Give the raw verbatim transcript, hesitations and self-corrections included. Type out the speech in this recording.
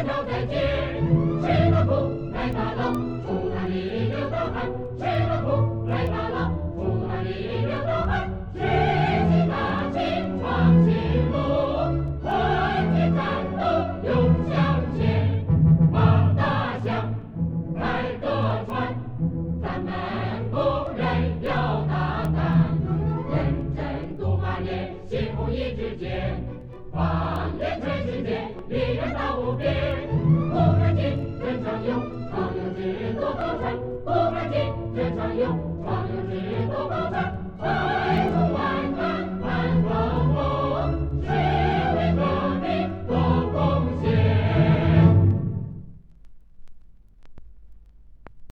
条再见。谁的苦来打捞，出哪里流的汗？谁的苦来打捞，出哪里流的汗？举起大旗闯新路，团结战斗勇向前。马大响，来个船，咱们工人要大胆，认真读马年，心红一支箭，放眼全世界，离人到无边。